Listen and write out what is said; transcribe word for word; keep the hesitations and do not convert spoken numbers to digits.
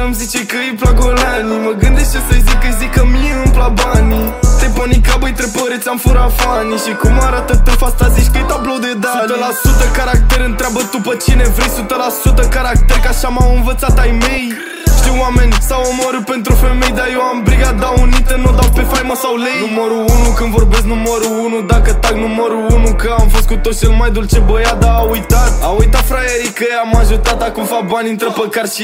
îmi zice că îi plac golanii. Mă gândesc ce să-i zic, îi zic că mie îmi plac banii. Te panica, băi, trepăreți, am furat fanii. Și cum arată târfa asta, zici că-i tablou de Dali. o sută la sută caracter, întreabă tu pe cine vrei. o sută la sută caracter, că așa m-au învățat ai mei. Știu oameni s-au omorât pentru femei, dar eu am brigada unită, nu dau pe faimă sau lei. Numărul unu când vorbesc, numărul unu. Dacă tag numărul unu, că am fost cu toți cel mai dulce băiat. Dar a uitat, a uitat fraierii că i-am ajutat. Acum fac bani, intră pe car și